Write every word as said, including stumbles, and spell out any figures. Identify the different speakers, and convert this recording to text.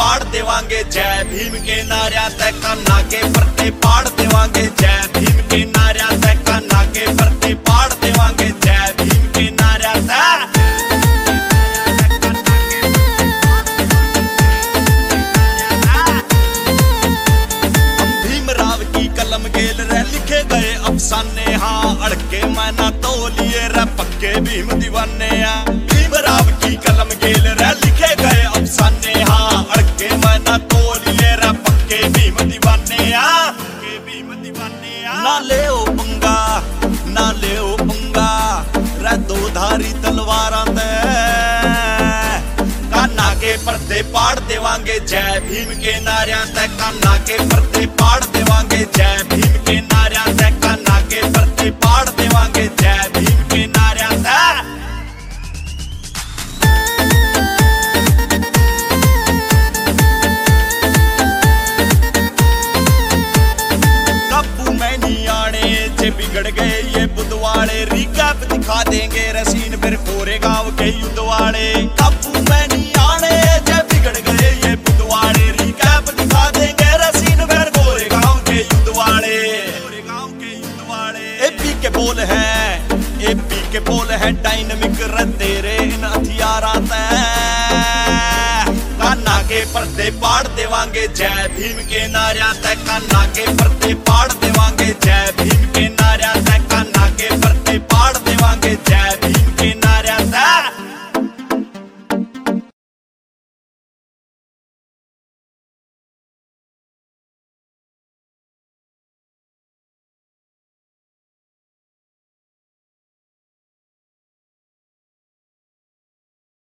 Speaker 1: पाड़ देवांगे जय भीम के नारा तय कान्हा के परते पाड़ देवांगे जय भीम के नारा तय कान्हा के परते पाड़ देवांगे जय भीम के नारा तय। हम भीमराव की कलम गेल रे लिखे गए अफसाने हाँ अड़के मैना तो लिए रे पक्के भीम दीवाने भीमराव की कलम गेल रे लिखे गए अफसाने हाँ अड़के मैना तो लिए रे पक्के भीम दीवाने पक्के भीम दीवाने ना ले ओ पंगा ना ले ओ पंगा रे दो धारी तलवारां ते कान्हा के परते पाड़ देवांगे जय भीम के नारा ते कान्हा के परते पाड़ देवांगे जय भीम के नारा ते कान्हा के परते पाड़ देवांगे जय भीम के नारा ते। काबू में नहीं आने जे बिगड़ गए ये बुधवाड़े रिकैप दिखा देंगे रसीन फिर कोरे गांव के युद्ध वाले। काबू में नहीं आने जे बिगड़ गए ये बुधवाड़े रिकैप दिखा देंगे रसीन फिर कोरे गांव के युद्ध वाले। कोरे गांव के युद्ध वाले एपी के बोल हैं एपी के बोल हैं डायनामिक तेरे इन हथियारा ते कान्हा के परते पाड़ देवांगे जय भीम के नारा ते कान्हा के परते पाड़ देवांगे।